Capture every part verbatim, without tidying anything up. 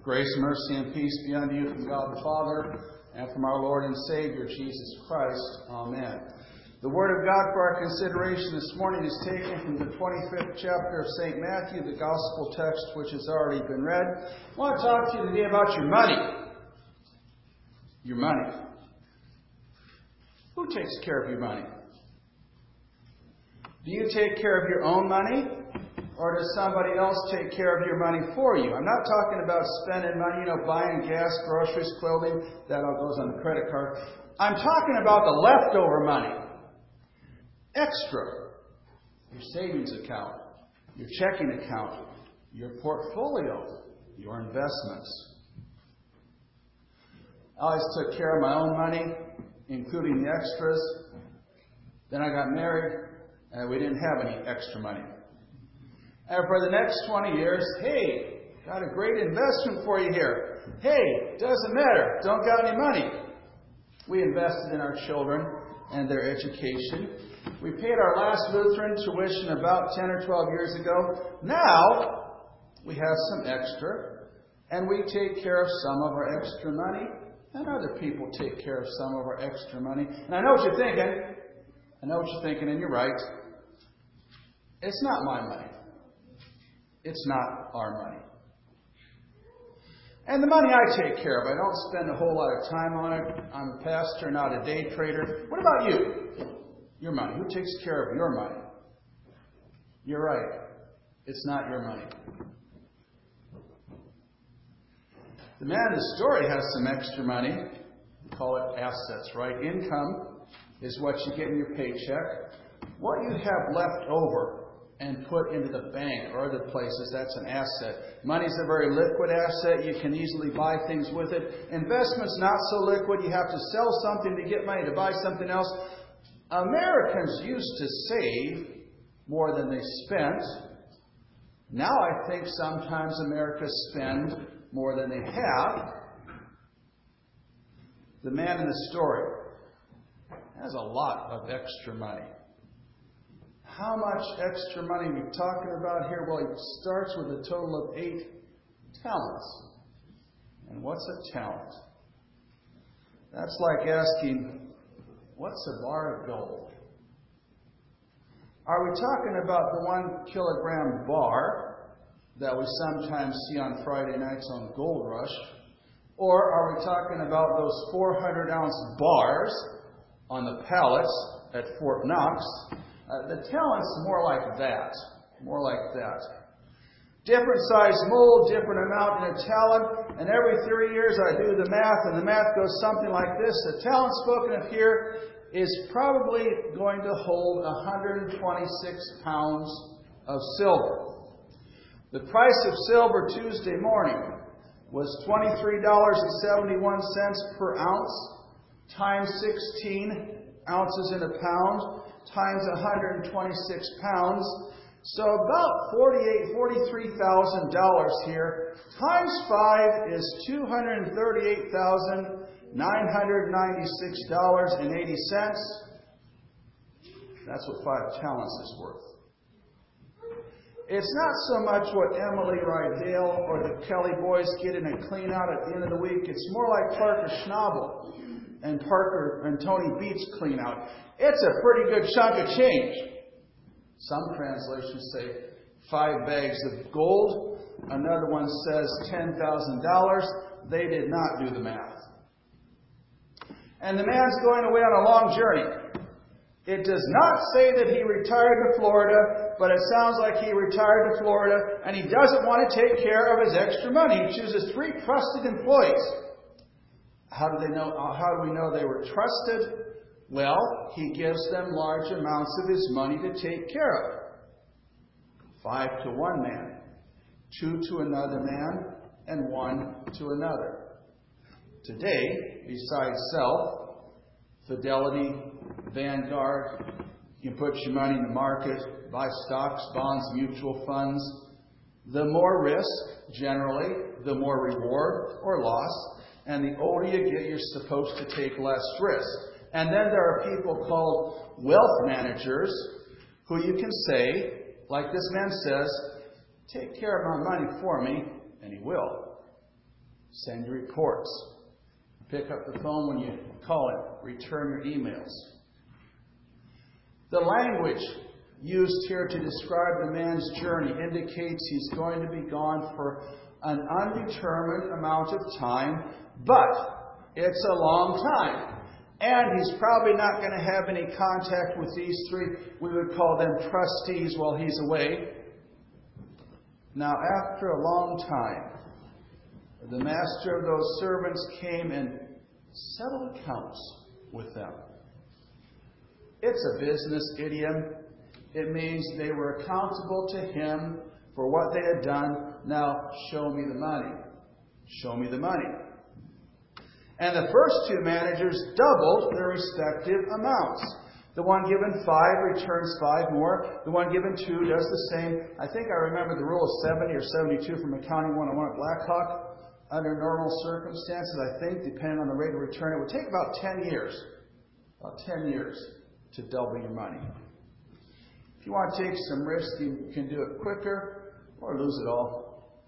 Grace, mercy, and peace be unto you from God the Father and from our Lord and Savior, Jesus Christ. Amen. The Word of God for our consideration this morning is taken from the twenty-fifth chapter of Saint Matthew, the Gospel text which has already been read. I want to talk to you today about your money. Your money. Who takes care of your money? Do you take care of your own money? Or does somebody else take care of your money for you? I'm not talking about spending money, you know, buying gas, groceries, clothing. That all goes on the credit card. I'm talking about the leftover money. Extra. Your savings account, your checking account, your portfolio, your investments. I always took care of my own money, including the extras. Then I got married, and we didn't have any extra money. And for the next twenty years, hey, got a great investment for you here. Hey, doesn't matter, don't got any money. We invested in our children and their education. We paid our last Lutheran tuition about ten or twelve years ago. Now, we have some extra, and we take care of some of our extra money, and other people take care of some of our extra money. And I know what you're thinking. I know what you're thinking, and you're right. It's not my money. It's not our money. And the money I take care of, I don't spend a whole lot of time on it. I'm a pastor, not a day trader. What about you? Your money. Who takes care of your money? You're right. It's not your money. The man in the story has some extra money. We call it assets, right? Income is what you get in your paycheck. What you have left over and put into the bank or other places, that's an asset. Money is a very liquid asset. You can easily buy things with it. Investment's not so liquid. You have to sell something to get money to buy something else. Americans used to save more than they spent. Now I think sometimes Americans spend more than they have. The man in the story has a lot of extra money. How much extra money are we talking about here? Well, it starts with a total of eight talents. And what's a talent? That's like asking, what's a bar of gold? Are we talking about the one kilogram bar that we sometimes see on Friday nights on Gold Rush? Or are we talking about those four hundred ounce bars on the pallets at Fort Knox? Uh, the talent's more like that. More like that. Different size mold, different amount in a talent. And every three years I do the math, and the math goes something like this. The talent spoken of here is probably going to hold one hundred twenty-six pounds of silver. The price of silver Tuesday morning was twenty-three dollars and seventy-one cents per ounce, times sixteen ounces in a pound, times one hundred twenty-six pounds. So about forty-eight thousand dollars, forty-three thousand dollars here. Times five is two hundred thirty-eight thousand nine hundred ninety-six dollars and eighty cents. That's what five talents is worth. It's not so much what Emily Rydell or the Kelly boys get in a clean out at the end of the week. It's more like Parker Schnabel and Parker and Tony Beats clean out. It's a pretty good chunk of change. Some translations say five bags of gold. Another one says ten thousand dollars. They did not do the math. And the man's going away on a long journey. It does not say that he retired to Florida, but it sounds like he retired to Florida, and he doesn't want to take care of his extra money. He chooses three trusted employees. How do they know? How do we know they were trusted? Well, he gives them large amounts of his money to take care of. Five to one man, two to another man, and one to another. Today, besides self, Fidelity, Vanguard, you can put your money in the market, buy stocks, bonds, mutual funds. The more risk, generally, the more reward or loss. And the older you get, you're supposed to take less risk. And then there are people called wealth managers who you can say, like this man says, take care of my money for me, and he will. Send your reports. Pick up the phone when you call it. Return your emails. The language used here to describe the man's journey indicates he's going to be gone for an undetermined amount of time, but it's a long time. And he's probably not going to have any contact with these three, we would call them trustees, while he's away. Now, after a long time, the master of those servants came and settled accounts with them. It's a business idiom. It means they were accountable to him for what they had done. Now, show me the money. Show me the money. And the first two managers doubled their respective amounts. The one given five returns five more. The one given two does the same. I think I remember the rule of seventy or seventy-two from Accounting one oh one at Blackhawk. Under normal circumstances, I think, depending on the rate of return, it would take about ten years. About ten years to double your money. If you want to take some risk, you can do it quicker or lose it all.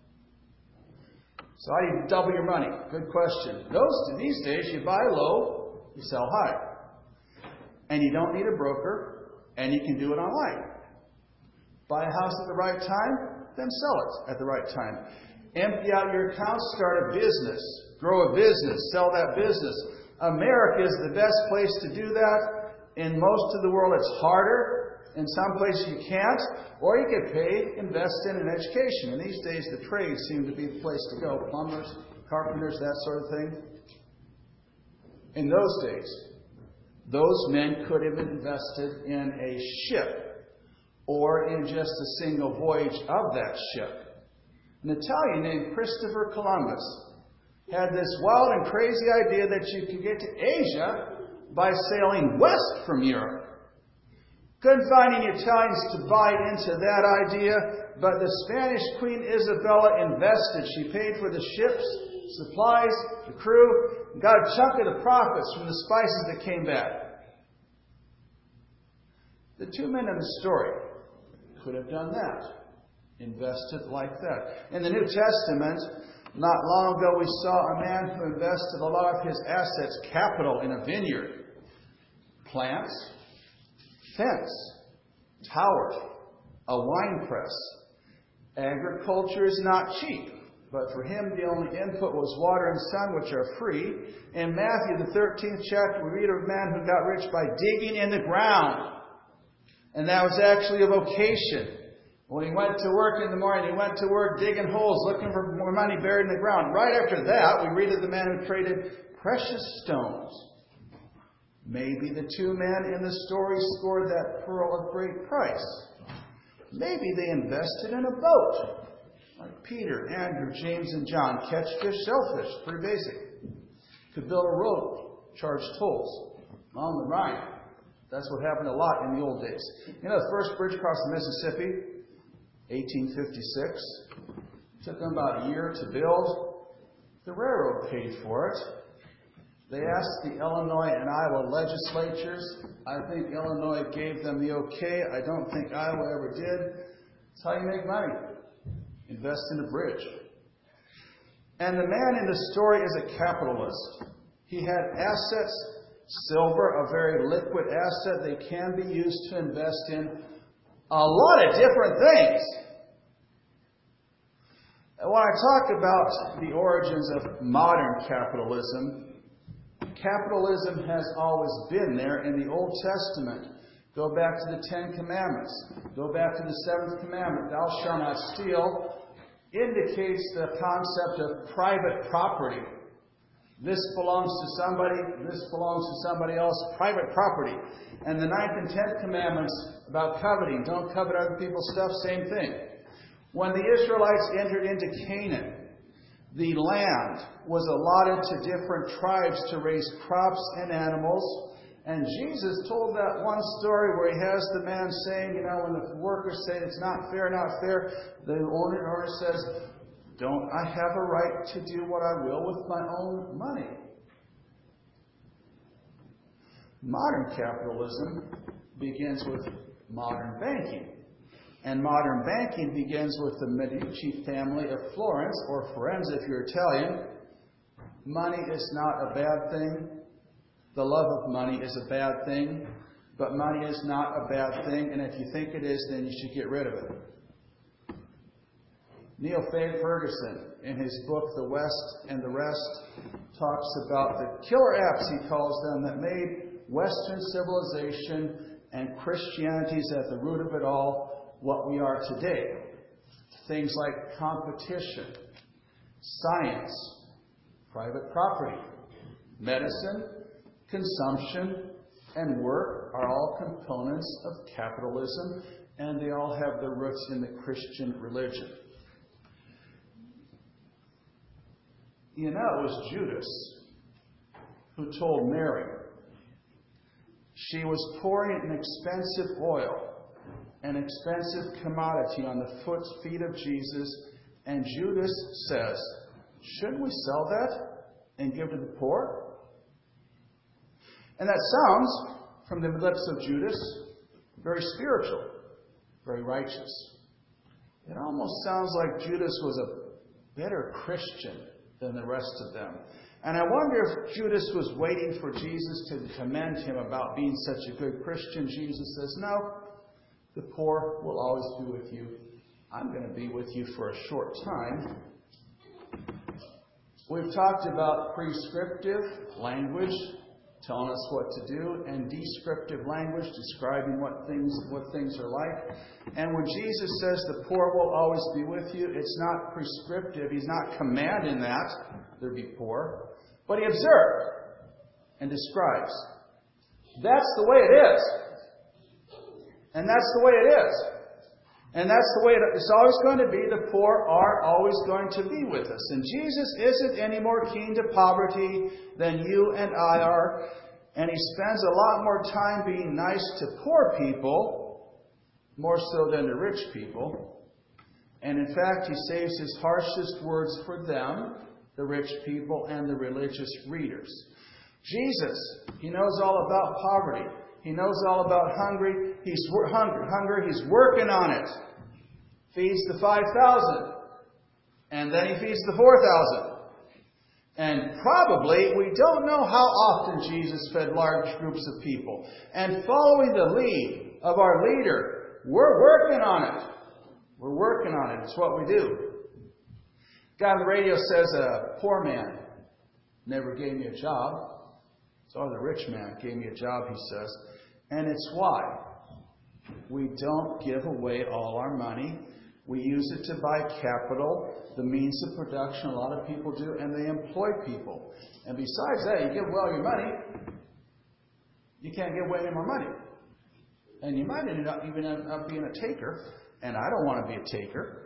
So how do you double your money? Good question. Those these days, you buy low, you sell high. And you don't need a broker, and you can do it online. Buy a house at the right time, then sell it at the right time. Empty out your accounts, start a business. Grow a business, sell that business. America is the best place to do that. In most of the world, it's harder. In some places you can't, or you get paid, invest in an education. And these days the trades seem to be the place to go. Plumbers, carpenters, that sort of thing. In those days, those men could have invested in a ship or in just a single voyage of that ship. An Italian named Christopher Columbus had this wild and crazy idea that you could get to Asia by sailing west from Europe. Couldn't find any Italians to buy into that idea, but the Spanish Queen Isabella invested. She paid for the ships, supplies, the crew, and got a chunk of the profits from the spices that came back. The two men in the story could have done that, invested like that. In the New Testament, not long ago, we saw a man who invested a lot of his assets, capital, in a vineyard. Plants, fence, tower, a wine press. Agriculture is not cheap, but for him the only input was water and sun, which are free. In Matthew, the thirteenth chapter, we read of a man who got rich by digging in the ground. And that was actually a vocation. When he went to work in the morning, he went to work digging holes, looking for more money buried in the ground. Right after that, we read of the man who traded precious stones. Maybe the two men in the story scored that pearl of great price. Maybe they invested in a boat, like Peter, Andrew, James, and John. Catch fish, sell fish. Pretty basic. Could build a road, charge tolls on the Rhine. That's what happened a lot in the old days. You know, the first bridge across the Mississippi, eighteen fifty-six. Took them about a year to build. The railroad paid for it. They asked the Illinois and Iowa legislatures. I think Illinois gave them the okay. I don't think Iowa ever did. That's how you make money. Invest in a bridge. And the man in the story is a capitalist. He had assets, silver, a very liquid asset. They can be used to invest in a lot of different things. And when I talk about the origins of modern capitalism, capitalism has always been there in the Old Testament. Go back to the Ten Commandments. Go back to the Seventh Commandment. Thou shalt not steal indicates the concept of private property. This belongs to somebody. This belongs to somebody else. Private property. And the Ninth and Tenth Commandments about coveting. Don't covet other people's stuff. Same thing. When the Israelites entered into Canaan, the land was allotted to different tribes to raise crops and animals. And Jesus told that one story where he has the man saying, you know, when the workers say it's not fair, not fair, the owner, owner says, don't I have a right to do what I will with my own money? Modern capitalism begins with modern banking. And modern banking begins with the Medici family of Florence, or Firenze if you're Italian. money is not a bad thing. The love of money is a bad thing. But money is not a bad thing. And if you think it is, then you should get rid of it. Neil Ferguson, in his book, The West and the Rest, talks about the killer apps, he calls them, that made Western civilization and Christianity is at the root of it all what we are today. Things like competition, science, private property, medicine, consumption, and work are all components of capitalism, and they all have their roots in the Christian religion. You know, it was Judas who told Mary she was pouring an expensive oil, an expensive commodity on the foot, feet of Jesus, and Judas says, shouldn't we sell that and give to the poor? And that sounds, from the lips of Judas, very spiritual, very righteous. It almost sounds like Judas was a better Christian than the rest of them. And I wonder if Judas was waiting for Jesus to commend him about being such a good Christian. Jesus says, no, the poor will always be with you. I'm going to be with you for a short time. We've talked about prescriptive language telling us what to do, and descriptive language describing what things what things are like. And when Jesus says the poor will always be with you, it's not prescriptive. He's not commanding that there be poor, but he observed and describes. That's the way it is. And that's the way it is. And that's the way it, it's always going to be. The poor are always going to be with us. And Jesus isn't any more keen to poverty than you and I are. And he spends a lot more time being nice to poor people, more so than to rich people. And in fact, he saves his harshest words for them, the rich people and the religious readers. Jesus, he knows all about poverty. He knows all about hungry. He's hungry. Hunger. He's working on it. Feeds the five thousand, and then he feeds the four thousand. And probably we don't know how often Jesus fed large groups of people. And following the lead of our leader, we're working on it. We're working on it. It's what we do. Guy on the radio says a poor man never gave me a job. So the rich man gave me a job, he says. And it's why we don't give away all our money. We use it to buy capital, the means of production. A lot of people do, and they employ people. And besides that, you give away all your money, you can't give away any more money. And you might end up even end up being a taker, and I don't want to be a taker.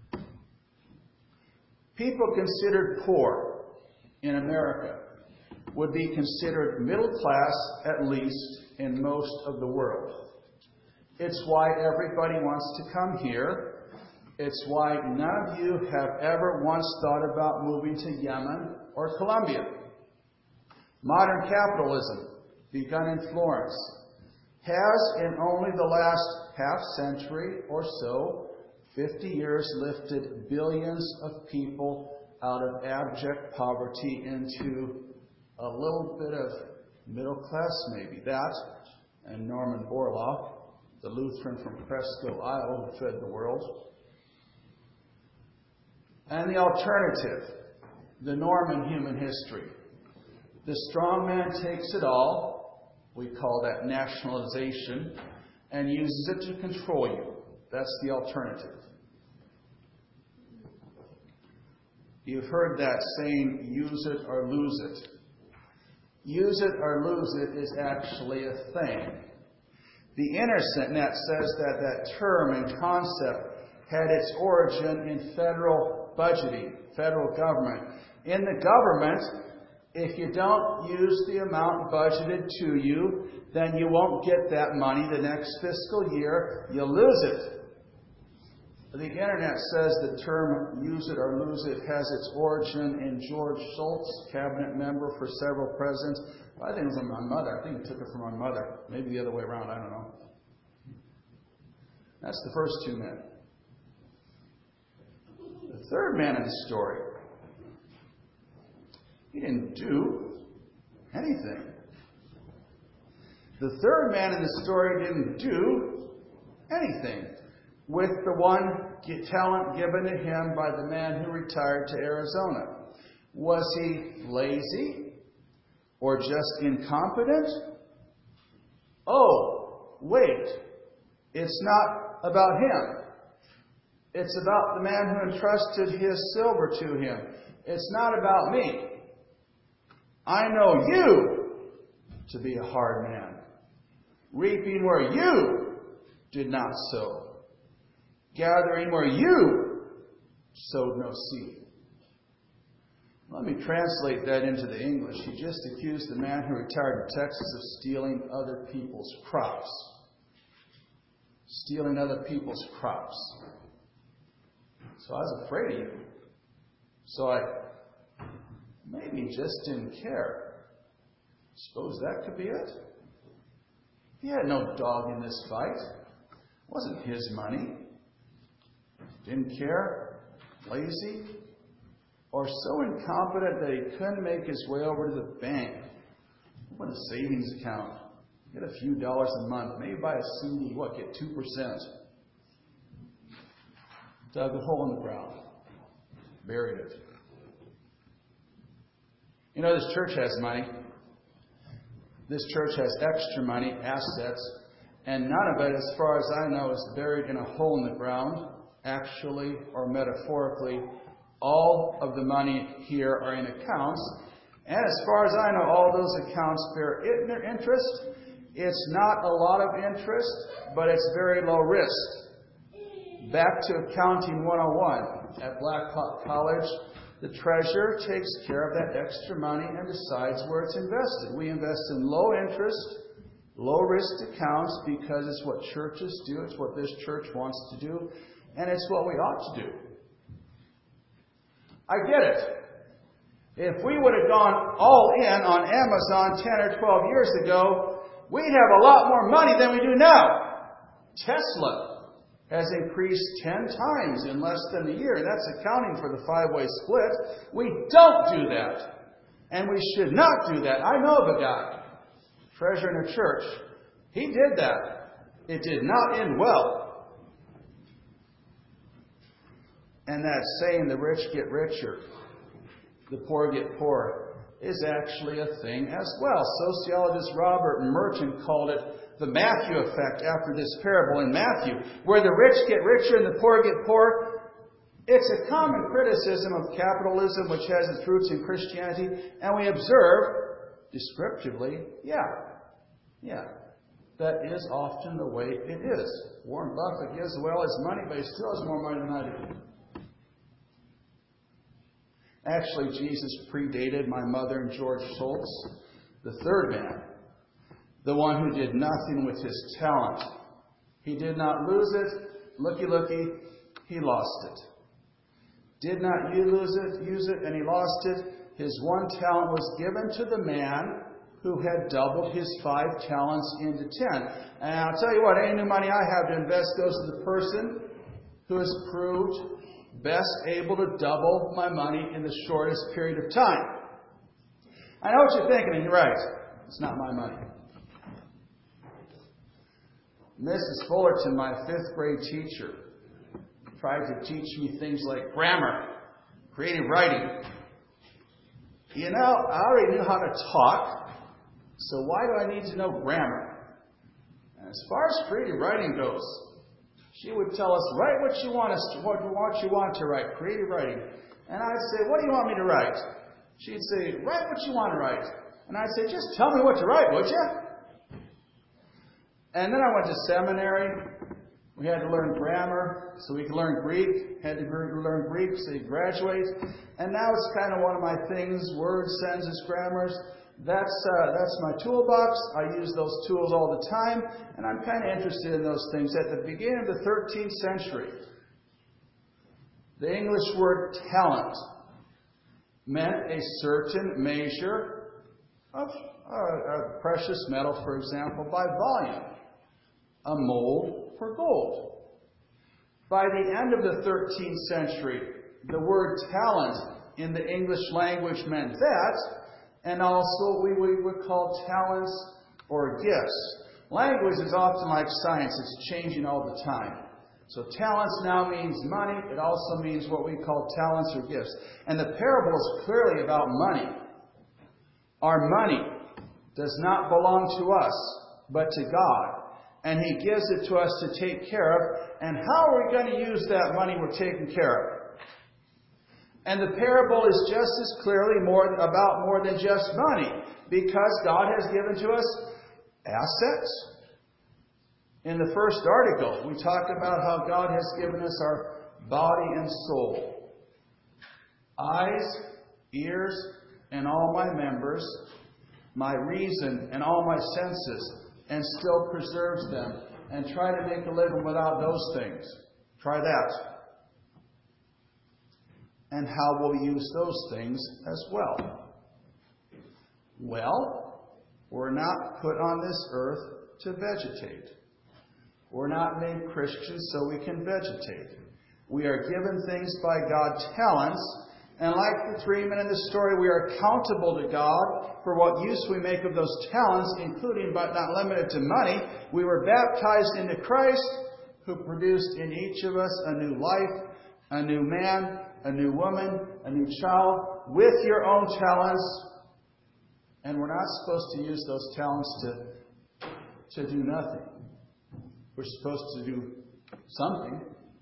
People considered poor in America would be considered middle class, at least, in most of the world. It's why everybody wants to come here. It's why none of you have ever once thought about moving to Yemen or Colombia. Modern capitalism, begun in Florence, has in only the last half century or so, fifty years, lifted billions of people out of abject poverty into a little bit of middle class, maybe. That and Norman Borlaug, the Lutheran from Cresco, Iowa, who fed the world. And the alternative, the norm in human history. The strong man takes it all, we call that nationalization, and uses it to control you. That's the alternative. You've heard that saying, use it or lose it. Use it or lose it is actually a thing. The Internet says that that term and concept had its origin in federal budgeting, federal government. In the government, if you don't use the amount budgeted to you, then you won't get that money the next fiscal year. You'll lose it. The Internet says the term use it or lose it has its origin in George Shultz, cabinet member for several presidents. I think it was my mother. I think it took it from my mother. Maybe the other way around. I don't know. That's the first two men. The third man in the story He didn't do anything. The third man in the story didn't do anything with the one talent given to him by the man who retired to Arizona. Was he lazy or just incompetent? Oh, wait. It's not about him. It's about the man who entrusted his silver to him. It's not about me. I know you to be a hard man, reaping where you did not sow, gathering where you sowed no seed. Let me translate that into the English. He just accused the man who retired to Texas of stealing other people's crops. Stealing other people's crops. So I was afraid of you. So I maybe just didn't care. Suppose that could be it? He had no dog in this fight. It wasn't his money. Didn't care. Lazy. Or so incompetent that he couldn't make his way over to the bank. Open a savings account. Get a few dollars a month. Maybe buy a C D. What, get two percent. Dug a hole in the ground. Buried it. You know, this church has money. This church has extra money, assets, and none of it, as far as I know, is buried in a hole in the ground, actually or metaphorically. All of the money here are in accounts, and as far as I know, all those accounts bear interest. It's not a lot of interest, but it's very low risk. Back to Accounting one oh one. At Blackhawk College, the treasurer takes care of that extra money and decides where it's invested. We invest in low interest, low risk accounts because it's what churches do. It's what this church wants to do. And it's what we ought to do. I get it. If we would have gone all in on Amazon ten or twelve years ago, we'd have a lot more money than we do now. Tesla has increased ten times in less than a year. That's accounting for the five-way split. We don't do that. And we should not do that. I know of a guy, treasurer in a church. He did that. It did not end well. And that saying, the rich get richer, the poor get poorer, is actually a thing as well. Sociologist Robert Merton called it the Matthew effect after this parable in Matthew, where the rich get richer and the poor get poorer. It's a common criticism of capitalism, which has its roots in Christianity, and we observe descriptively, yeah, yeah, that is often the way it is. Warren Buffett gives away all his money, but he still has more money than I do. Actually, Jesus predated my mother and George Schultz, the third man, the one who did nothing with his talent. He did not lose it. Looky, looky, he lost it. Did not you lose it, use it, and he lost it. His one talent was given to the man who had doubled his five talents into ten. And I'll tell you what, any new money I have to invest goes to the person who has proved best able to double my money in the shortest period of time. I know what you're thinking, and you're right. It's not my money. Missus Fullerton, my fifth grade teacher, tried to teach me things like grammar, creative writing. You know, I already knew how to talk, so why do I need to know grammar? And as far as creative writing goes, she would tell us, write what you want us to, what, what you want to write, creative writing. And I'd say, what do you want me to write? She'd say, write what you want to write. And I'd say, just tell me what to write, would you? And then I went to seminary. We had to learn grammar so we could learn Greek. Had to learn Greek so you graduate. And now it's kind of one of my things, words, sentences, grammars. That's uh, that's my toolbox. I use those tools all the time, and I'm kind of interested in those things. At the beginning of the thirteenth century, the English word talent meant a certain measure of uh, a precious metal, for example, by volume, a mold for gold. By the end of the thirteenth century, the word talent in the English language meant that, and also we, we would call talents or gifts. Language is often like science. It's changing all the time. So talents now means money. It also means what we call talents or gifts. And the parable is clearly about money. Our money does not belong to us, but to God. And He gives it to us to take care of. And how are we going to use that money we're taking care of? And the parable is just as clearly more about more than just money, because God has given to us assets. In the first article, we talked about how God has given us our body and soul. Eyes, ears, and all my members, my reason and all my senses, and still preserves them. And try to make a living without those things. Try that. And how will we use those things as well? Well, we're not put on this earth to vegetate. We're not made Christians so we can vegetate. We are given things by God, talents, and like the three men in the story, we are accountable to God for what use we make of those talents, including but not limited to money. We were baptized into Christ, who produced in each of us a new life, a new man, a new woman, a new child, with your own talents. And we're not supposed to use those talents to, to do nothing. We're supposed to do something.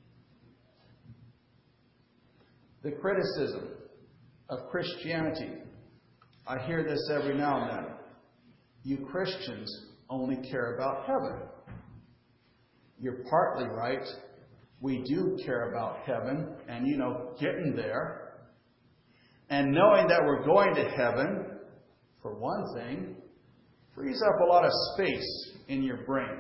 The criticism of Christianity. I hear this every now and then. You Christians only care about heaven. You're partly right. We do care about heaven and, you know, getting there. And knowing that we're going to heaven, for one thing, frees up a lot of space in your brain.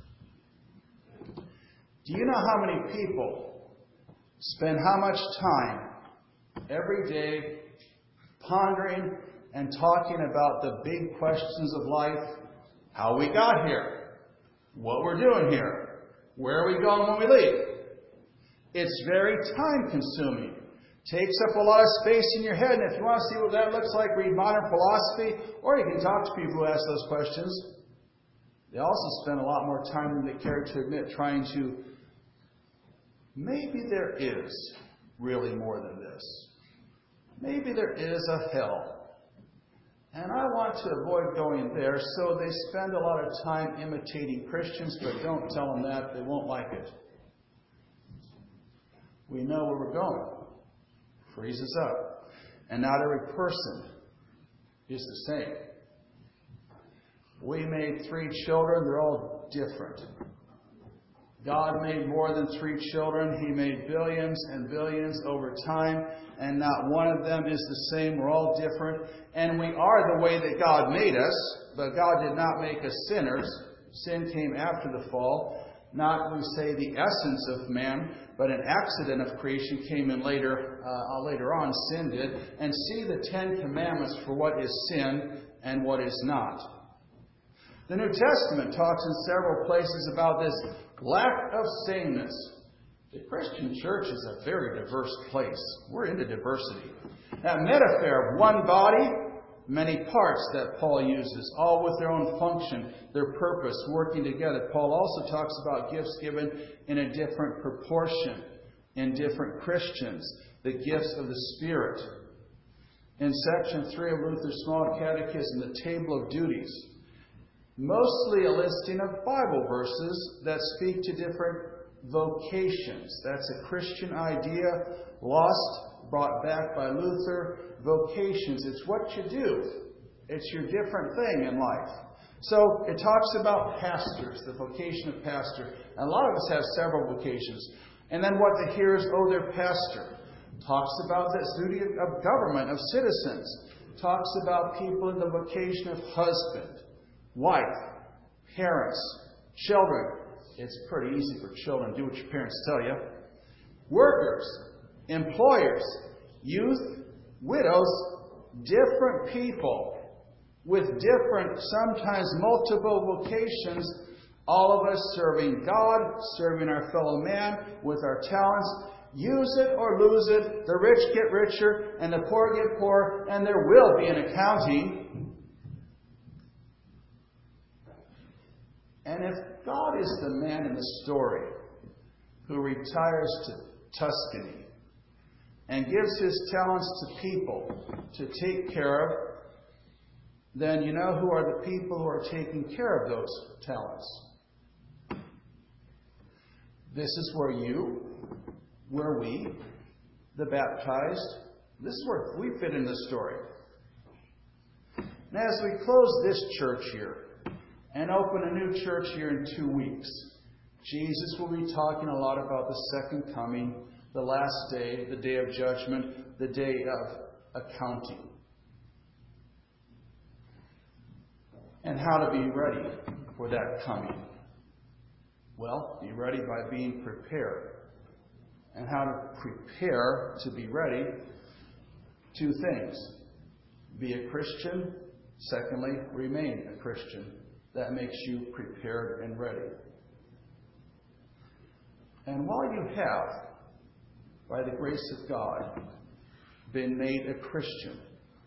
Do you know how many people spend how much time every day pondering and talking about the big questions of life? How we got here, what we're doing here, where are we going when we leave? It's very time consuming. Takes up a lot of space in your head, and if you want to see what that looks like, read modern philosophy, or you can talk to people who ask those questions. They also spend a lot more time than they care to admit trying to, maybe there is really more than this. Maybe there is a hell. And I want to avoid going there, so they spend a lot of time imitating Christians, but don't tell them that. They won't like it. We know where we're going. Frees us up. And not every person is the same. We made three children. They're all different. God made more than three children. He made billions and billions over time, and not one of them is the same. We're all different, and we are the way that God made us, but God did not make us sinners. Sin came after the fall. Not, we say, the essence of man, but an accident of creation came in later, uh, later on, sin did. And see the Ten Commandments for what is sin and what is not. The New Testament talks in several places about this lack of sameness. The Christian church is a very diverse place. We're into diversity. That metaphor of one body, many parts that Paul uses, all with their own function, their purpose, working together. Paul also talks about gifts given in a different proportion in different Christians, the gifts of the Spirit. In section three of Luther's Small Catechism, the table of duties, mostly a listing of Bible verses that speak to different vocations. That's a Christian idea, lost, brought back by Luther. Vocations, it's what you do. It's your different thing in life. So it talks about pastors, the vocation of pastor. And a lot of us have several vocations. And then what the hearers owe their pastor. Talks about the duty of government, of citizens. Talks about people in the vocation of husband, wife, parents, children. It's pretty easy for children to do what your parents tell you. Workers, employers, youth, widows, different people with different, sometimes multiple vocations, all of us serving God, serving our fellow man with our talents. Use it or lose it. The rich get richer and the poor get poorer, and there will be an accounting. And if God is the man in the story who retires to Tuscany and gives his talents to people to take care of, then you know who are the people who are taking care of those talents. This is where you, where we, the baptized, this is where we fit in the story. And as we close this church year and open a new church here in two weeks, Jesus will be talking a lot about the second coming, the last day, the day of judgment, the day of accounting. And how to be ready for that coming. Well, be ready by being prepared. And how to prepare to be ready? Two things. Be a Christian. Secondly, remain a Christian. That makes you prepared and ready. And while you have, by the grace of God, been made a Christian,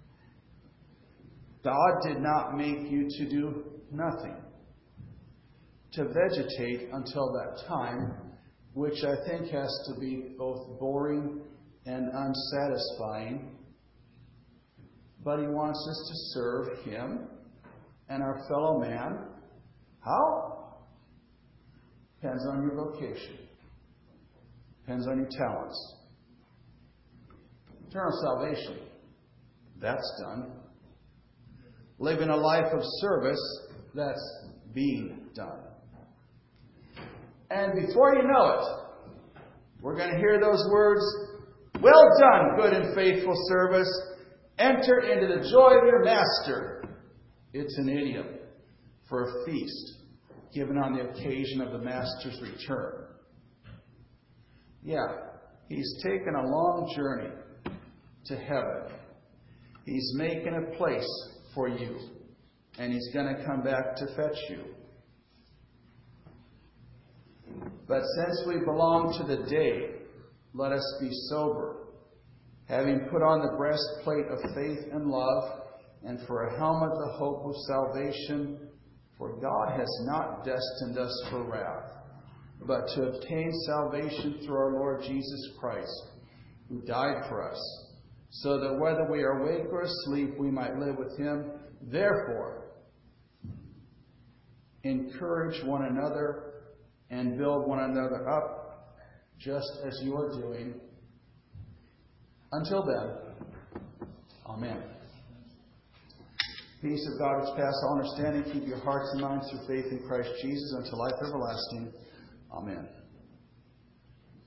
God did not make you to do nothing, to vegetate until that time, which I think has to be both boring and unsatisfying. But He wants us to serve Him and our fellow man. How? Depends on your vocation. Depends on your talents. Eternal salvation, that's done. Living a life of service, that's being done. And before you know it, we're going to hear those words, "Well done, good and faithful service. Enter into the joy of your master." It's an idiom for a feast given on the occasion of the master's return. Yeah, He's taken a long journey to heaven. He's making a place for you. And He's going to come back to fetch you. But since we belong to the day, let us be sober, having put on the breastplate of faith and love, and for a helmet the hope of salvation. For God has not destined us for wrath, but to obtain salvation through our Lord Jesus Christ, who died for us, so that whether we are awake or asleep, we might live with Him. Therefore, encourage one another and build one another up, just as you are doing. Until then, Amen. Peace of God which passes all understanding, keep your hearts and minds through faith in Christ Jesus unto life everlasting. Amen.